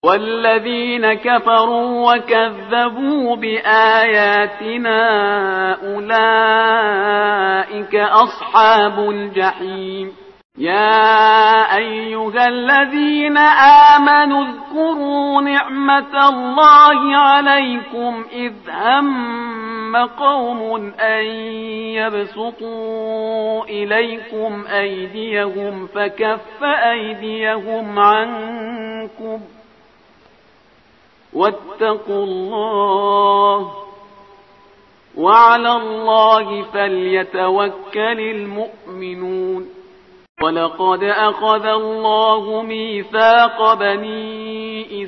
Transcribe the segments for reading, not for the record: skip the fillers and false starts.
والذين كفروا وكذبوا بآياتنا أولئك أصحاب الجحيم. يا أيها الذين آمنوا اذكروا نعمة الله عليكم إذ هم قوم أن يبسطوا إليكم أيديهم فكف أيديهم عنكم واتقوا الله وعلى الله فليتوكل المؤمنون. ولقد أخذ الله ميثاق بني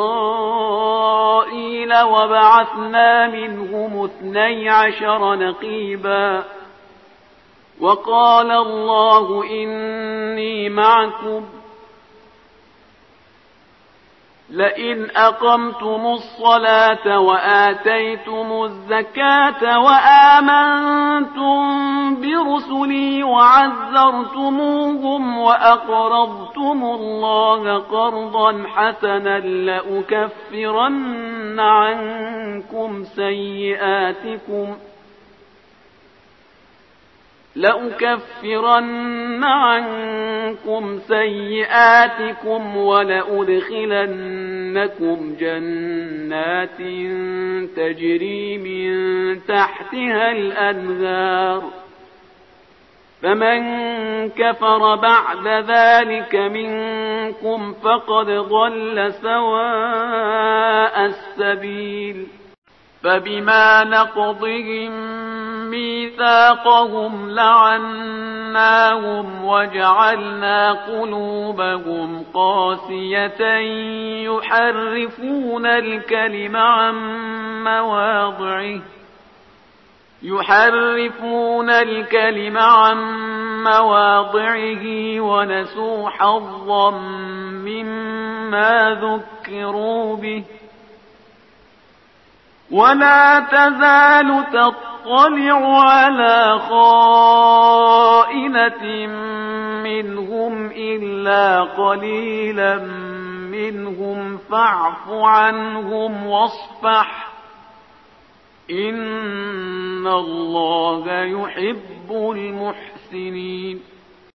إسرائيل وبعثنا منهم 12 نقيبا وقال الله إني معكم لئن أقمتم الصلاة وآتيتم الزكاة وآمنتم برسلي وعزرتموهم وأقرضتم الله قرضا حسنا لأكفرن عنكم سيئاتكم ولأدخلنكم جنات تجري من تحتها الأنهار فمن كفر بعد ذلك منكم فقد ضل سواء السبيل. فبما نقضهم ميثاقهم لعناهم وجعلنا قلوبهم قاسية يحرفون الكلم عن مواضعه ونسوا حظا مما ذكروا به ولا تزال تطلع على خائنة منهم إلا قليلا منهم فاعف عنهم واصفح إن الله يحب المحسنين.